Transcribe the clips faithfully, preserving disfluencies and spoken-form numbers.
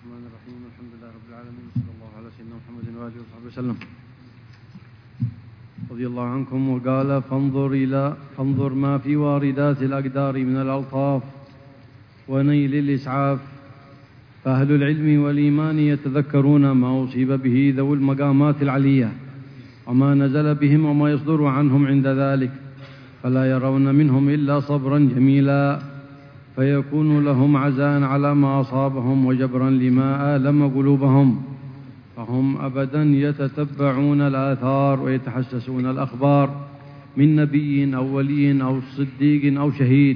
الرحمن الرحيم الحمد لله رب العالمين وصلى الله على سيدنا محمد وآله وصحبه وسلم. رضي الله عنكم. وقال فانظر إلى فانظر ما في واردات الأقدار من الألطاف ونيل الإسعاف، فأهل العلم والإيمان يتذكرون ما أصيب به ذوي المقامات العلية وما نزل بهم وما يصدر عنهم عند ذلك، فلا يرون منهم إلا صبرا جميلا، فيكون لهم عزاء على ما أصابهم وجبرا لما آلم قلوبهم، فهم أبدا يتتبعون الآثار ويتحسسون الأخبار من نبي أو ولي أو صديق أو شهيد،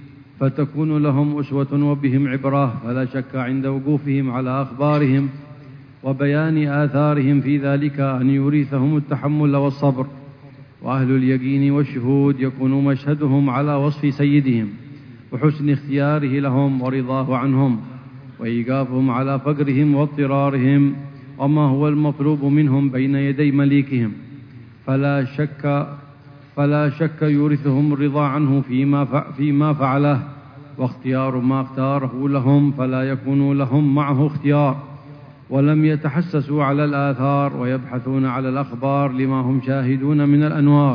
فتكون لهم أسوة وبهم عبرة، فلا شك عند وقوفهم على أخبارهم وبيان آثارهم في ذلك أن يورثهم التحمل والصبر. وأهل اليقين والشهود يكون مشهدهم على وصف سيدهم وحسن اختياره لهم ورضاه عنهم، وإيقافهم على فقرهم واضطرارهم وما هو المطلوب منهم بين يدي مليكهم، فلا شك فلا شك يورثهم الرضا عنه فيما فيما فعله، واختيار ما اختاره لهم فلا يكون لهم معه اختيار، ولم يتحسسوا على الآثار ويبحثون على الأخبار لما هم شاهدون من الأنوار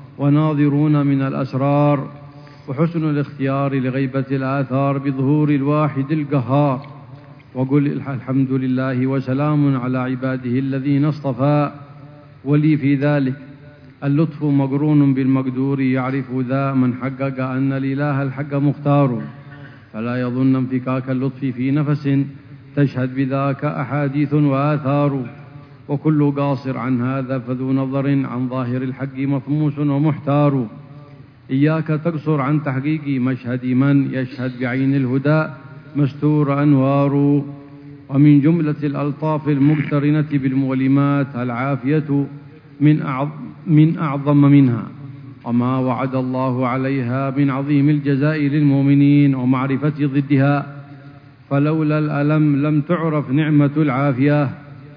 وناظرون من الأسرار، وحسن الاختيار لغيبة الآثار بظهور الواحد القهار. وقل الحمد لله وسلام على عباده الذين اصطفى، ولي في ذلك اللطف مقرون بالمقدور، يعرف ذا من حقق أن الإله الحق مختار، فلا يظن انفكاك اللطف في نفس تشهد بذاك أحاديث وآثار، وكل قاصر عن هذا فذو نظر عن ظاهر الحق مطموس ومحتار. إياك تقصر عن تحقيق مشهد من يشهد بعين الهدى مستور أنوار، ومن جملة الألطاف المقترنة بالمؤلمات العافية من أعظم, من أعظم منها وما وعد الله عليها من عظيم الجزاء للمؤمنين ومعرفة ضدها، فلولا الألم لم تعرف نعمة العافية،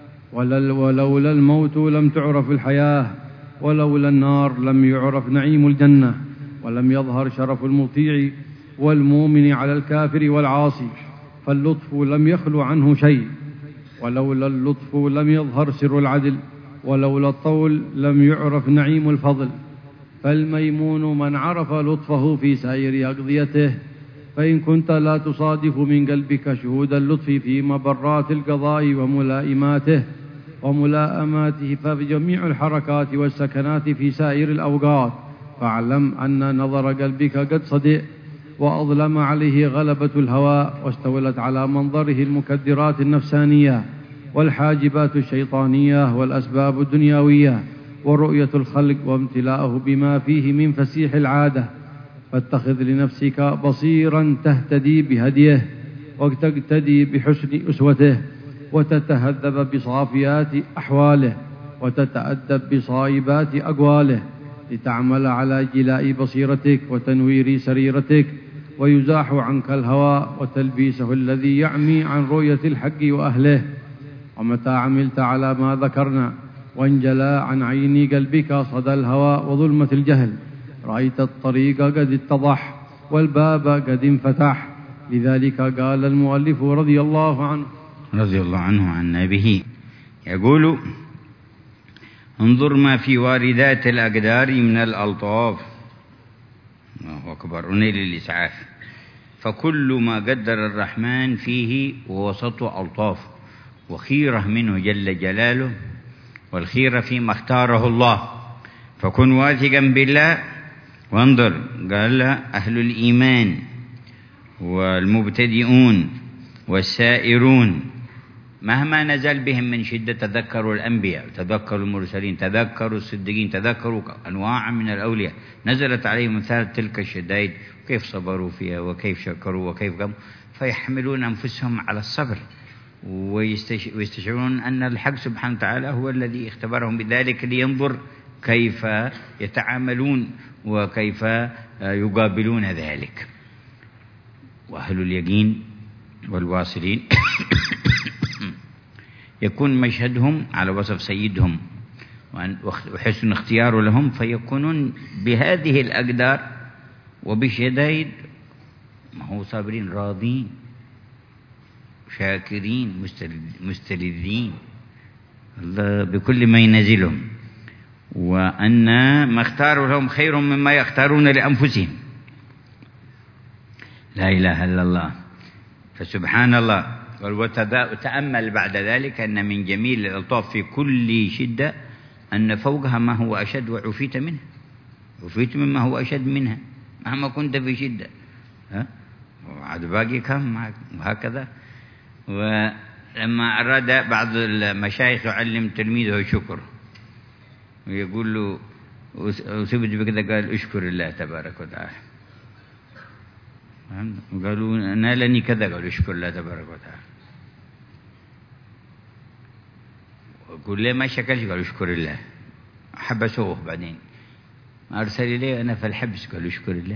ولولا الموت لم تعرف الحياة، ولولا النار لم يعرف نعيم الجنة، ولم يظهر شرف المطيع والمؤمن على الكافر والعاصي، فاللطف لم يخلو عنه شيء، ولولا اللطف لم يظهر سر العدل، ولولا الطول لم يعرف نعيم الفضل، فالميمون من عرف لطفه في سائر أقضيته، فإن كنت لا تصادف من قلبك شهود اللطف في مبرات القضاء وملائماته وملائماته ففي جميع الحركات والسكنات في سائر الأوقات، فاعلم أن نظر قلبك قد صدئ وأظلم عليه غلبة الهوى، واستولت على منظره المكدرات النفسانية والحاجبات الشيطانية والأسباب الدنيوية ورؤية الخلق وامتلاءه بما فيه من فسيح العادة، فاتخذ لنفسك بصيرا تهتدي بهديه وتقتدي بحسن أسوته وتتهذب بصافيات أحواله وتتأدب بصائبات أقواله، لتعمل على جلاء بصيرتك وتنوير سريرتك، ويزاح عنك الهوى وتلبيسه الذي يعمي عن رؤية الحق وأهله. ومتى عملت على ما ذكرنا وانجلى عن عين قلبك صدى الهوى وظلمة الجهل، رأيت الطريق قد اتضح والباب قد انفتح. لذلك قال المؤلف رضي الله عنه رضي الله عنه عن نبيه يقول: انظر ما في واردات الأقدار من الألطاف، الله أكبر، ونيل الإسعاف، فكل ما قدر الرحمن فيه ووسطه ألطاف وخيرة منه جل جلاله، والخيرة فيما اختاره الله، فكن واثقا بالله. وانظر، قال أهل الإيمان والمبتدئون والسائرون مهما نزل بهم من شدة تذكروا الأنبياء، تذكروا المرسلين، تذكروا الصديقين، تذكروا أنواع من الأولياء نزلت عليهم مثال تلك الشدائد، كيف صبروا فيها وكيف شكروا وكيف قاموا، فيحملون أنفسهم على الصبر ويستشعرون أن الحق سبحانه وتعالى هو الذي اختبرهم بذلك لينظر كيف يتعاملون وكيف يقابلون ذلك. وأهل اليقين والواصلين يكون مشهدهم على وصف سيدهم وحسن اختيار لهم، فيكونون بهذه الأقدار وبشدائد ما هو صابرين راضين، شاكرين مستلذين الله بكل ما ينزلهم، وأن ما اختاروا لهم خير مما يختارون لأنفسهم. لا إله إلا الله. فسبحان الله. وتأمل بعد ذلك أن من جميل الألطاف في كل شدة أن فوقها ما هو أشد وعفيت منه، عفيت مما هو أشد منها مهما كنت في شدة، ها وعاد باقي كم معك وهكذا. ولما أراد بعض المشايخ يعلم تلميذه الشكر ويقول له وثبت بكذا، قال اشكر الله تبارك وتعالى. قالوا نالني كذا، قالوا اشكر الله تبارك وتعالى. وقال ليه ما شكرش؟ قالوا اشكر الله. حبسوه بعدين أرسل إليه أنا في الحبس، قالوا اشكر الله.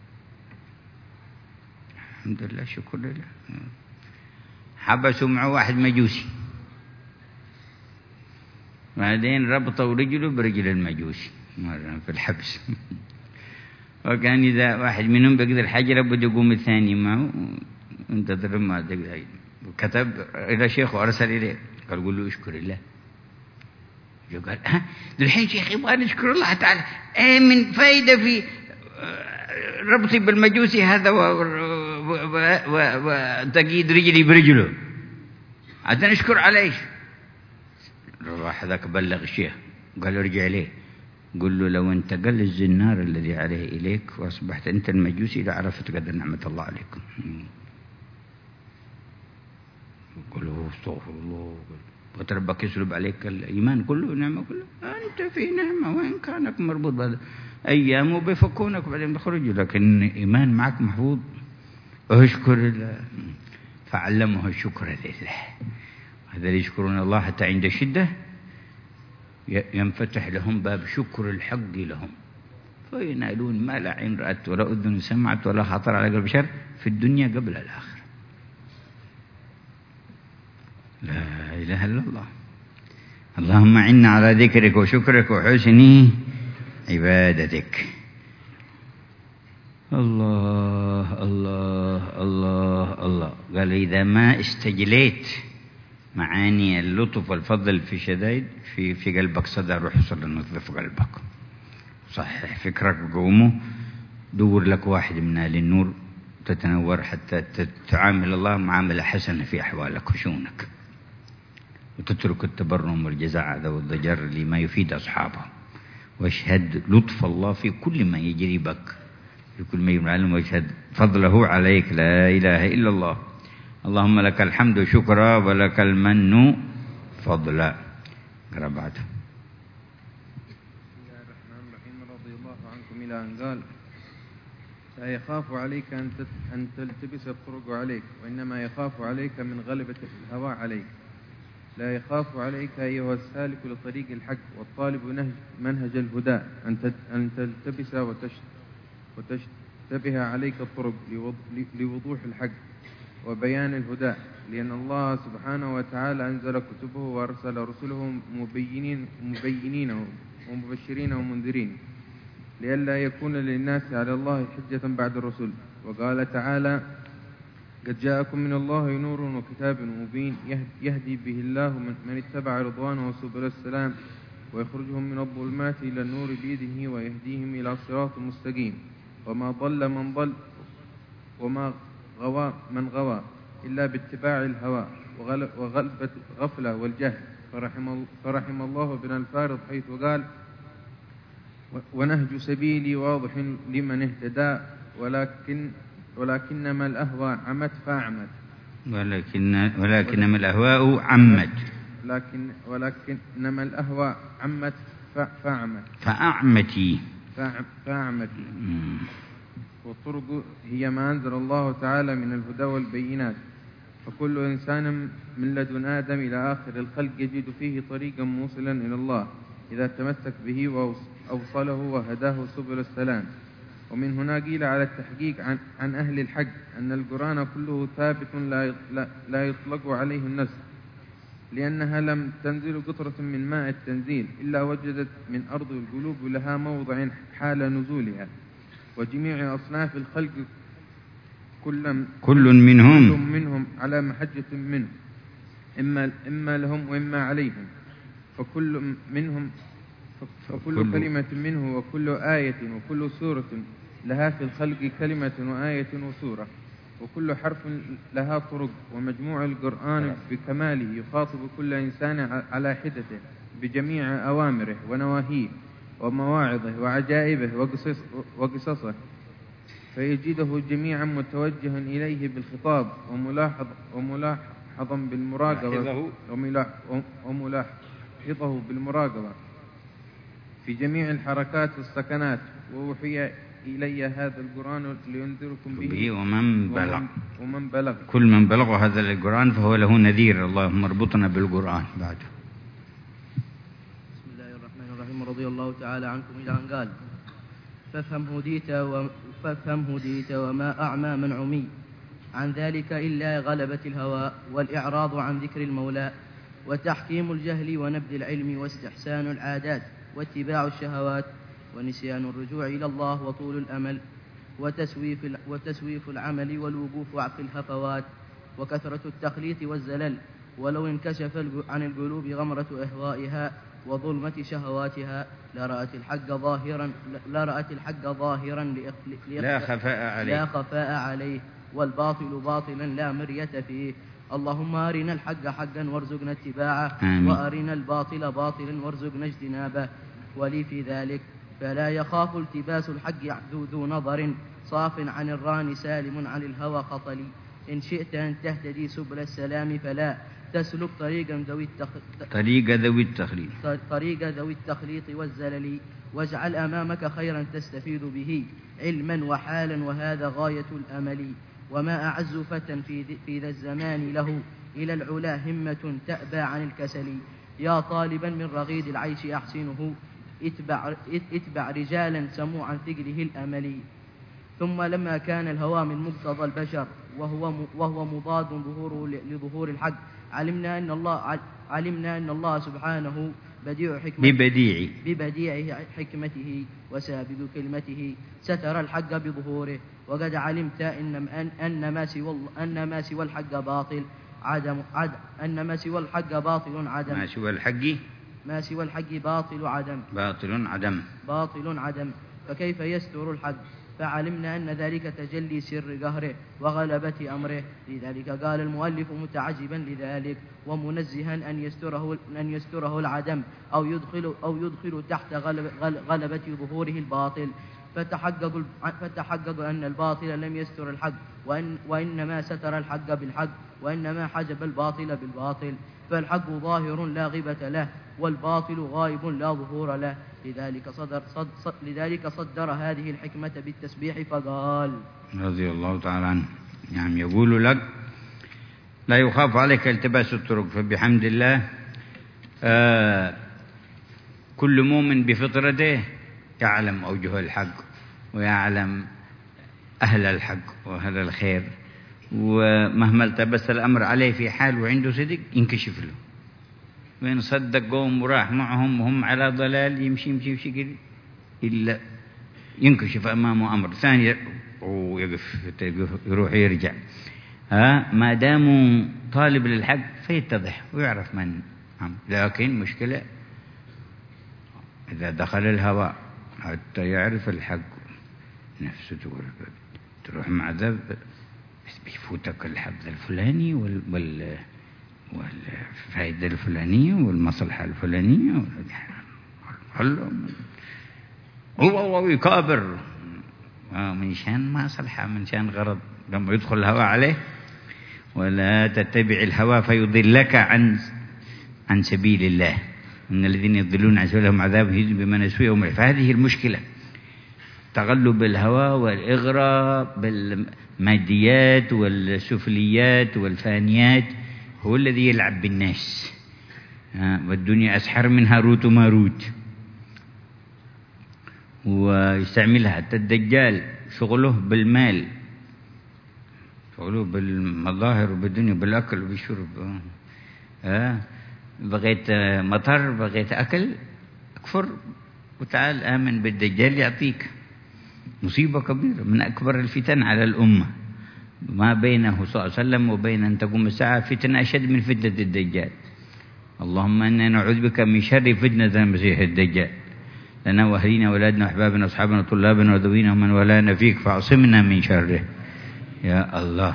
الحمد لله شكر لله. حبسوا معه واحد مجوسي، بعدين ربطوا رجله برجل المجوسي مرة في الحبس. وكان إذا واحد منهم بقدر الحجر بده يقوم الثاني معه انتظر ما تقدر. وكتب إلى شيخ وأرسل إليه، قال قول له اشكر الله. قال ها الحين شيخ يبغى نشكر الله تعالى، ايه من فايدة في ربطي بالمجوسي هذا وتقييد رجلي برجله، عشان نشكر عليه. راح ذاك بلغ الشيخ قال ارجع ليه، قل له لو انتقل الزنار الذي عليه إليك وأصبحت أنت المجوسي لعرفت قدر نعمة الله عليكم. قل له استغفر الله، وتربك يسلب عليك الإيمان كله نعمة كله، أنت في نعمة وإن كانك مربوط بهذا أيام وبيفكونك وبعدين بيخرجوا، لكن إيمان معك محفوظ. أشكر الله. فعلمه الشكر لله. هذا يشكرون الله حتى عند الشدة ينفتح لهم باب شكر الحق لهم، فينالون ما لا عين رأت ولا أذن سمعت ولا خطر على قلب بشر في الدنيا قبل الآخرة. لا إله إلا الله. اللهم عنا على ذكرك وشكرك وحسن عبادتك. الله الله الله الله. قال إذا ما استجليت معاني اللطف والفضل في شدائد في في قلبك صدى روح صلى نظف قلبك، صحح فكرك وقومه، دور لك واحد من أهل النور تتنور حتى تعامل الله معاملة حسنة في أحوالك وشؤونك، وتترك التبرم والجزع هذا والضجر لما يفيد أصحابه، واشهد لطف الله في كل ما يجري بك، في كل ما يعلم، واشهد فضله عليك. لا إله إلا الله. اللهم لك الحمد شكرا ولك المن فضلا. قرأ بعده. بسم الله الرحمن الرحيم. رضي الله عنكم إلى أن قال لا يخاف عليك أن تلتبس الطرق عليك، وإنما يخاف عليك من غلبة الهوى عليك. لا يخاف عليك أيها السالك لطريق الحق والطالب منهج الهدى أن تلتبس وتشتبه عليك الطرق لوضوح الحق وبيان الهدى، لأن الله سبحانه وتعالى أنزل كتبه وأرسل رسله مبينين مبينين ومبشرين ومنذرين لئلا يكون للناس على الله حجة بعد الرسل. وقال تعالى قد جاءكم من الله نور وكتاب مبين يهدي به الله من اتبع رضوانه سبل السلام ويخرجهم من الظلمات إلى النور بيده ويهديهم إلى صراط مستقيم. وما ضل من ضل وما غوى من غوى إلا باتباع الهوى وغلبة غفلة والجهل. فرحم, فرحم الله بن الفارض حيث قال ونهج سبيلي واضح لمن اهتدى ولكن ولكنما الأهواء عمت فأعمت ولكن ولكنما الأهواء عمت لكن ولكنما الأهواء عمت فأعمت فأعمتي فأعمتي والطرق هي ما أنزل الله تعالى من الهدى والبينات. فكل إنسان من لدن آدم إلى آخر الخلق يجد فيه طريقا موصلا إلى الله إذا تمسك به وأوصله وهداه سبل السلام. ومن هنا قيل على التحقيق عن, عن أهل الحق أن القرآن كله ثابت لا, لا يطلق عليه النسخ، لأنها لم تنزل قطرة من ماء التنزيل إلا وجدت من أرض القلوب لها موضع حال نزولها. وجميع أصناف الخلق كل كل منهم كل منهم على محجة منه، إما إما لهم وإما عليهم، فكل منهم فكل كل كلمة منه وكل آية وكل سورة لها في الخلق كلمة وآية وسورة، وكل حرف لها طرق، ومجموع القرآن بكماله يخاطب كل إنسان على حدته بجميع أوامره ونواهيه ومواعظه وعجائبه وقصص وقصصه، فيجده جميعا متوجها إليه بالخطاب وملاحظ وملاحظا بالمراقبة وملاحظه بالمراقبة في جميع الحركات والسكنات. ووحي إلي هذا القرآن لينذركم به ومن بلغ ومن بلغ كل من بلغ هذا القرآن فهو له نذير. اللهم اربطنا بالقرآن. بعد بسم الله الرحمن الرحيم. رضي الله تعالى عنكم إلى أن قال: فافهم هديت و... فافهم هديت وما أعمى من عمي عن ذلك إلا غلبة الهوى والإعراض عن ذكر المولى وتحكيم الجهل ونبذ العلم واستحسان العادات واتباع الشهوات ونسيان الرجوع إلى الله وطول الأمل وتسويف, وتسويف العمل والوقوف في الهفوات وكثرة التخليط والزلل، ولو انكشف عن القلوب غمرة أهوائها وظلمة شهواتها لرأت الحق ظاهرا لرأت الحق ظاهرا لا خفاء عليه لا خفاء عليه والباطل باطلا لا مرية فيه. اللهم أرنا الحق حقا وارزقنا اتباعه، وأرنا الباطل باطلا وارزقنا اجتنابه. ولي في ذلك فلا يخاف التباس الحق ذو نظر صاف عن الران سالم عن الهوى خطلي. إن شئت أن تهتدي سبل السلام فلا تسلك طريقا ذوي التخ... طريق ذوي التخليط طريق ذوي التخليط والزلل، واجعل أمامك خيرا تستفيد به علما وحالا، وهذا غاية الأمل. وما أعز فتى في, في ذا الزمان له إلى العلا همة تأبى عن الكسل. يا طالبا من رغيد العيش أحسنه اتبع, اتبع رجالا سموعا ثقله الأمل. ثم لما كان الهوى من مقتضى البشر وهو وهو مضاد ظهوره لظهور الحق، علمنا أن الله علمنا أن الله سبحانه بديع حكمته ببديع ببديع حكمته وسابق كلمته ستر الحق بظهوره. وقد علمت إن أن ما سوى أن ما سوى الحق باطل عدم عد أن ما سوى الحق باطل عدم ما سوى الحق ما سوى الحق باطل عدم باطل عدم باطل عدم فكيف يستر الحق؟ فعلمنا أن ذلك تجلي سر قهره وغلبة أمره. لذلك قال المؤلف متعجبا لذلك ومنزها أن يستره أن يستره العدم أو يدخل أو يدخل تحت غلب غلبة ظهوره الباطل. فتحقق فتحقق أن الباطل لم يستر الحق، وإن وإنما ستر الحق بالحق، وإنما حجب الباطل بالباطل. فالحق ظاهر لا غيبة له، والباطل غائب لا ظهور له. لذلك صدر صد صد لذلك صدر هذه الحكمة بالتسبيح فقال رضي الله تعالى عنه. يعني يقول لك لا يخاف عليك التباس الطرق، فبحمد الله آه كل مؤمن بفطرته يعلم أوجه الحق ويعلم أهل الحق وأهل الخير، ومهما التبس الأمر عليه في حال وعنده صدق ينكشف له. وإن صدق قوم وراح معهم وهم على ضلال يمشي يمشي يمشي كده إلا ينكشف أمامه أمر ثاني ويقف يروح يرجع. ها ما داموا طالب للحق فيتضح ويعرف من هم. لكن مشكلة إذا دخل الهوى حتى يعرف الحق نفسه تقول تروح مع ذا بيفوتك الحظ الفلاني وال وال والفائدة الفلانية والمصلحة الفلانية هو هو يكابر من شان مصلحة من شان غرض لما يدخل الهوى عليه. ولا تتبع الهوى فيضلك عن عن سبيل الله، إن الذين يضلون عن سبيل الله لهم عذاب شديد بما نسوا يوم القيامة. فهذه المشكلة، تغلب الهوى والإغراء بالماديات والسفليات والفانيات هو الذي يلعب بالناس. والدنيا أسحر من هاروت وماروت، ويستعملها حتى الدجال شغله بالمال، شغله بالمظاهر وبالدنيا بالأكل وبالشرب. آه بغيت مطر بغيت أكل أكفر وتعال آمن بالدجال يعطيك. مصيبة كبيرة من أكبر الفتن على الأمة. ما بينه صلى الله عليه وسلم وبين أن تقوم الساعة فتنة أشد من فتنة الدجال. اللهم إنا نعوذ بك من شر فتنة المسيح الدجال، لنا وأهلينا وأولادنا وأحبابنا وأصحابنا وطلابنا وذوينا ومن ولانا فيك فاعصمنا من شره يا الله.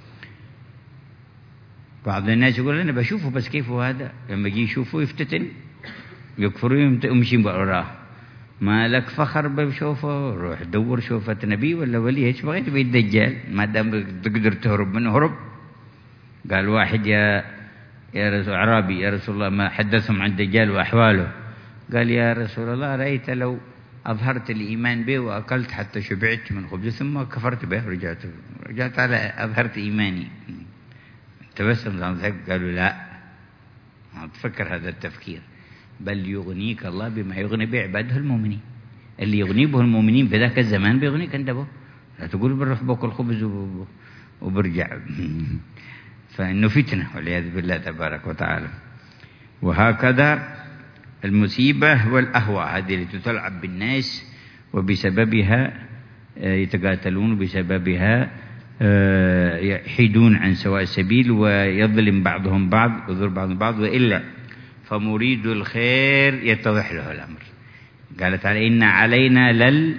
بعض الناس يقول أنا بشوفه بس كيف هذا، لما يجي يشوفه يفتتن يكفروا يمشي وراه. ما لك فخر بشوفه، روح دور شوفة نبي ولا ولي، ايش بغيت بيت الدجال ما دام تقدر تهرب منه هرب. قال واحد يا يا رسول أعرابي يا رسول الله ما حدثهم عن الدجال وأحواله، قال يا رسول الله رأيت لو أظهرت الإيمان به وأكلت حتى شبعت من خبز ثم كفرت به رجعت رجعت على أظهرت إيماني. تبسم قالوا لا ما تفكر هذا التفكير، بل يغنيك الله بما يغني به عباده المؤمنين. اللي يغني به المؤمنين في ذاك الزمان بيغنيك انت به. لا تقول بنروح باكل خبز وبرجع فإنه فتنة والعياذ بالله تبارك وتعالى. وهكذا المصيبة والأهواء هذه التي تلعب بالناس وبسببها يتقاتلون، بسببها يحيدون عن سواء السبيل ويظلم بعضهم بعض ويضر بعضهم بعض. وإلا فمريد الخير يتضح له الأمر. قال تعالى إن علينا لل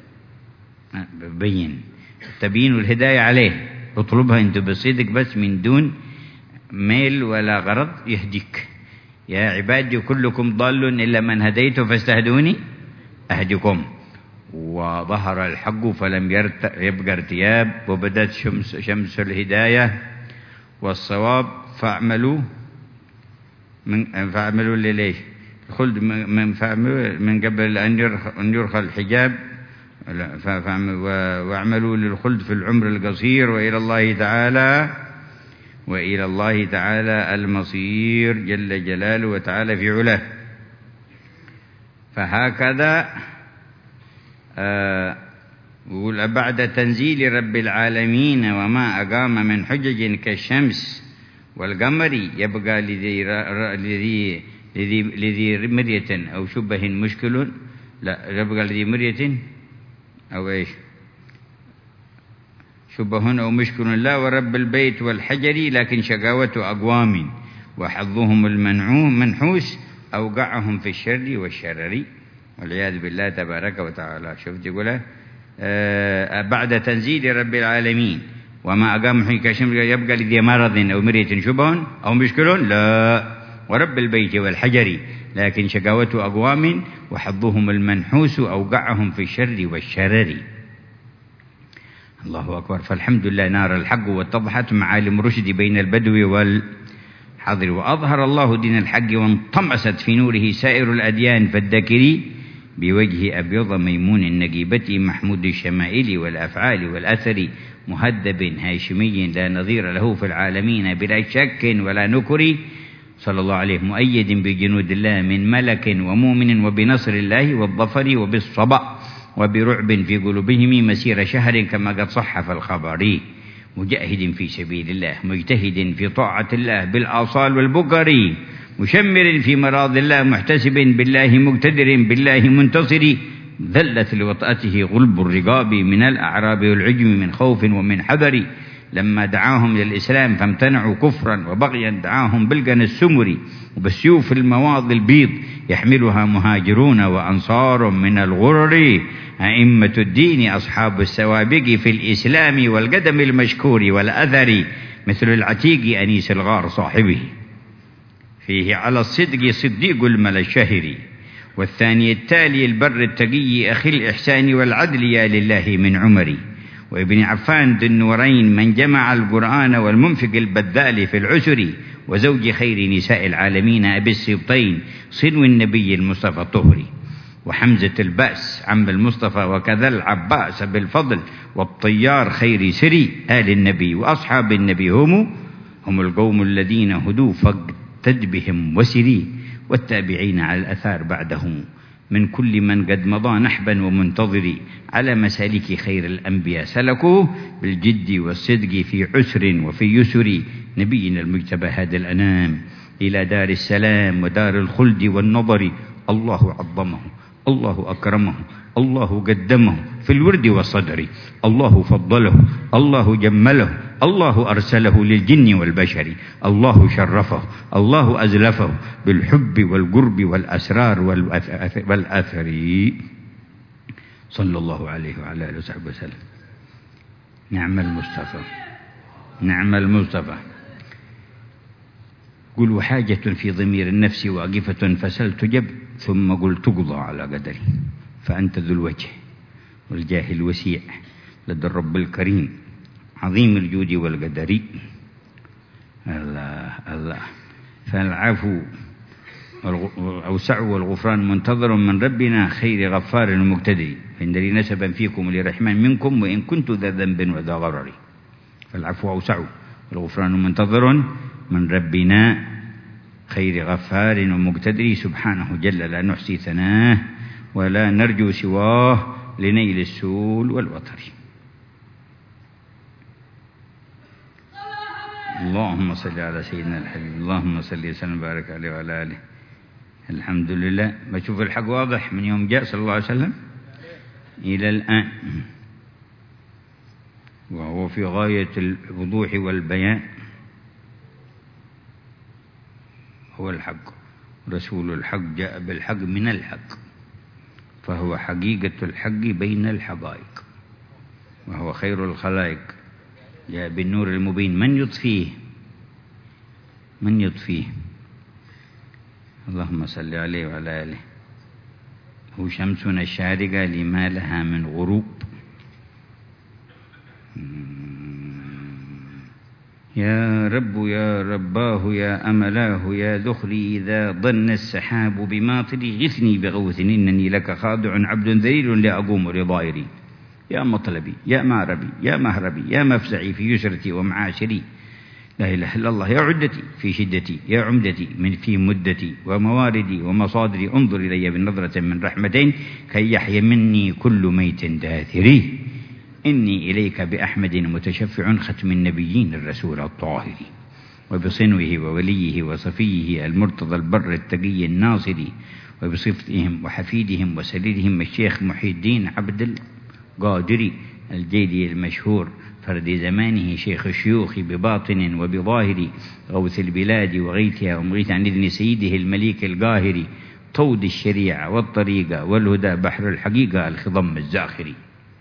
بين تبين الهداية عليه، اطلبها انت بصدق بس من دون ميل ولا غرض يهديك. يا عبادي كلكم ضال إلا من هديته فاستهدوني أهدكم. وظهر الحق فلم يبقى ارتياب وبدت شمس, شمس الهداية والصواب فاعملوا من فاعملوا لليش الخلد من فاعملوا من قبل أن يرخى الحجاب واعملوا للخلد في العمر القصير وإلى الله تعالى وإلى الله تعالى المصير جل جلاله وتعالى في علاه. فهكذا يقول بعد تنزيل رب العالمين وما أقام من حجج كالشمس والقمر يبقى لذي لذي لذي لذي مرية أو شبه مشكل، لا يبقى لذي مرية أو إيش شبه أو مشكل لا ورب البيت والحجر، لكن شقاوة أقوام وحظهم المنعوم منحوس أوقعهم في الشر والشرر والعياذ بالله تبارك وتعالى. شوف يقول آه بعد تنزيل رب العالمين وما أقام حين كشمس يبقى لذي مرض أو مرية شبه أو مشكل لا ورب البيت والحجر، لكن شقاوة أقوام وحظهم المنحوس أوقعهم في الشر والشرر. الله أكبر. فالحمد لله نار الحق واتضحت معالم رشد بين البدو والحضر، وأظهر الله دين الحق وانطمست في نوره سائر الأديان فالذاكري بوجه أبيض ميمون النجيبة محمود الشمائل والأفعال والأثر مهذب هاشمي لا نظير له في العالمين بلا شك ولا نكر، صلى الله عليه مؤيد بجنود الله من ملك ومؤمن وبنصر الله والظفر وبالصبا وبرعب في قلوبهم مسير شهر كما قد صح في الخبر، مجاهد في سبيل الله مجتهد في طاعة الله بالآصال والبكر، مشمر في مراض الله محتسب بالله مقتدر بالله منتصر، ذلت لوطأته غلب الرقاب من الأعراب والعجم من خوف ومن حذر، لما دعاهم للإسلام فامتنعوا كفرا وبغيا دعاهم بالقنا السمر، وبالسيوف المواض البيض يحملها مهاجرون وأنصار من الغرر، أئمة الدين أصحاب السوابق في الإسلام والقدم المشكور والأثر، مثل العتيق أنيس الغار صاحبه فيه على الصدق صديق الملا الشهر، والثاني التالي البر التقي أخي الإحسان والعدل يا لله من عمري، وابن عفان ذي النورين من جمع القرآن والمنفق البذال في العسر، وزوج خير نساء العالمين أبي السبطين صنو النبي المصطفى الطهري، وحمزة البأس عم المصطفى وكذا العباس بالفضل، والطيار خير سري آل النبي وأصحاب النبي هم هم القوم الذين هدوا فاقتد بهم وسري، والتابعين على الأثار بعدهم من كل من قد مضى نحبا ومنتظري، على مسالك خير الأنبياء سلكوا بالجد والصدق في عسر وفي يسر، نبينا المجتبى هذا الأنام إلى دار السلام ودار الخلد والنظر، الله عظمه الله أكرمه، الله قدمه في الورد والصدر، الله فضله، الله جمله، الله أرسله للجن والبشر، الله شرفه، الله أزلفه بالحب والقرب والأسرار والأثر، صلى الله عليه وعلى آله وصحبه وسلم. نعم المصطفى، نعم المصطفى. قل وحاجة في ضمير النفس واقفة فسل تجب، ثم قل تقضى على قدري، فأنت ذو الوجه والجاه الوسيع لدى الرب الكريم عظيم الجود والقدر. الله الله. فالعفو أوسع والغفران منتظر من ربنا خير غفار ومقتدر، فإن لي نسبا فيكم لرحمن منكم وإن كنت ذا ذنب وذا غرر. فالعفو أوسع والغفران منتظر من ربنا خير غفار ومقتدر، سبحانه جل لا نحصي ثناه ولا نرجو سواه لنيل السول والوطر. اللهم صل على سيدنا الحبيب، اللهم صل وسلم وبارك عليه وعلى آله. الحمد لله. بشوف الحق واضح من يوم جاء صلى الله عليه وسلم إلى الآن، وهو في غاية الوضوح والبيان. هو الحق، رسول الحق جاء بالحق من الحق، فهو حقيقة الحق بين الحقائق، وهو خير الخلائق، جاء بالنور المبين. من يطفيه؟ من يطفيه؟ اللهم صل عليه وعلى آله. هو شمسنا الشارقة لما لها من غروب. يا رب يا رباه يا أملاه يا ذخري إذا ضن السحاب بماطري، غثني بغوث إنني لك خاضع عبد ذليل لأقوم لضائري. يا مطلبي يا ماربي يا مهربي يا مفزعي في يسرتي ومعاشري، لا إله إلا الله. يا عدتي في شدتي يا عمدتي من في مدتي ومواردي ومصادري، انظر إلي بنظرة من رحمتين كي يحيى مني كل ميت داثري. إني إليك بأحمد متشفع ختم النبيين الرسول الطاهر، وبصنوه ووليه وصفيه المرتضى البر التقي الناصري، وبصفتهم وحفيدهم وسريرهم الشيخ محي الدين عبد القادري الجيدي المشهور فرد زمانه شيخ الشيوخ بباطن وبظاهر، غوث البلاد وغيثها ومغيث عن إذن سيده المليك القاهر، طود الشريعة والطريقة والهدى بحر الحقيقة الخضم الزاخر،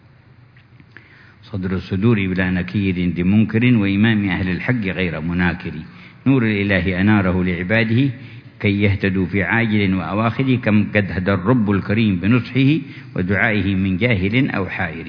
صدر الصدور بلا نكير لمنكر وإمام أهل الحق غير مناكر، نور الإله أناره لعباده كي يهتدوا في عاجل وأواخر، كم قد هدى الرب الكريم بنصحه ودعائه من جاهل أو حائر.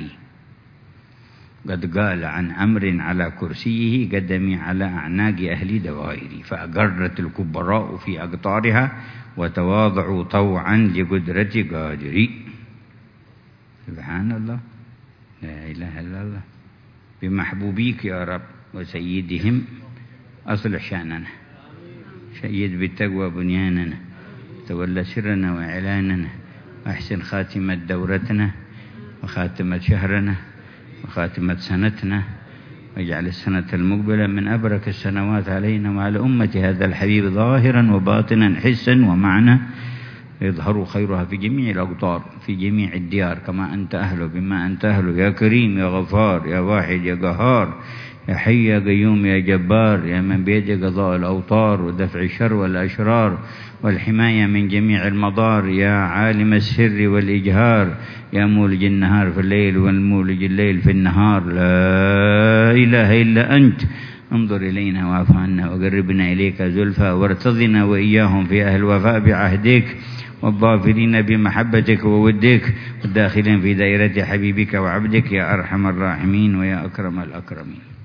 قد قال عن أمر على كرسيه قدمي على أعناق أهل دوائري، فأقرت الكبراء في أقطارها وتواضعوا طوعا لقدرة قادري. سبحان الله، لا إله إلا الله. بمحبوبيك يا رب وسيدهم أصلح شأننا، شيد بالتقوى بنياننا، تولى سرنا وإعلاننا، أحسن خاتمة دورتنا وخاتمة شهرنا وخاتمة سنتنا، واجعل السنة المقبلة من أبرك السنوات علينا وعلى أمة هذا الحبيب ظاهرا وباطنا حسا ومعنى، يظهر خيرها في جميع الأقطار في جميع الديار كما أنت أهله بما أنت أهله. يا كريم يا غفار يا واحد يا قهار يا حي يا قيوم يا جبار، يا من بيده قضاء الأوطار ودفع الشر والأشرار والحماية من جميع المضار، يا عالم السر والإجهار، يا مولج النهار في الليل والمولج الليل في النهار، لا إله إلا أنت. انظر إلينا واعف عنا وقربنا إليك زلفى، وارتضنا وإياهم في أهل الوفاء بعهدك، والظافرين بمحبتك وودك، والداخلين في دائرة حبيبك وعبدك، يا أرحم الراحمين ويا أكرم الأكرمين.